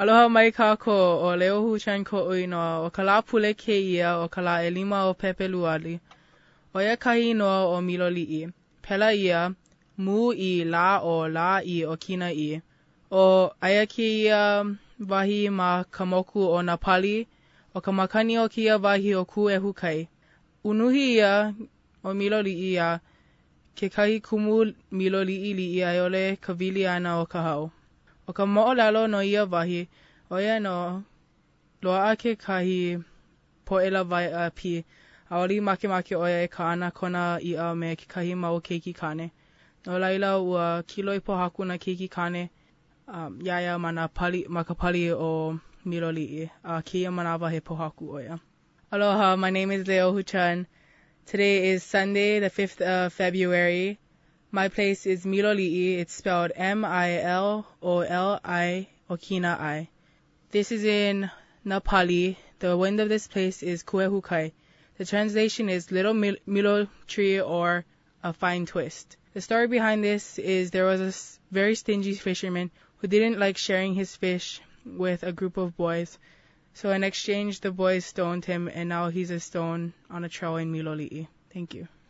Aloha mai kākou o Leo Huchan ko uinoa o ka lā pule keia o ka lā 5 o Pepeluali. O ia kahi noa o Miloli'i. Pela ia, mu I lā o lā I o kina I. O aia keia wahi ma ka moku o nā pali, o ka makani o kia wahi o ku e hukai. Unuhi ia o Miloli'i ia, ke kahi kumu Miloli'i li'i aiole ka wili ana o ka hau. O ka mo'olelo no ia wahi, o ia no loa'a ke kahi po'ela vai a pi, a oli make o ia e ka ana kona ia me ke kahi mau keiki kane. No laila ua kiloi pohaku na keiki kane, iaia ma ka pali o Miloli'i, keia manawa he pohaku o ia. Aloha, my name is Leo Huchan. Today is Sunday, the 5th of February. My place is Miloli'i. It's spelled Miloli, Okina I. This is in Napali. The wind of this place is Kuehukai. The translation is little Milo tree or a fine twist. The story behind this is there was a very stingy fisherman who didn't like sharing his fish with a group of boys. So in exchange, the boys stoned him, and now he's a stone on a trail in Miloli'i. Thank you.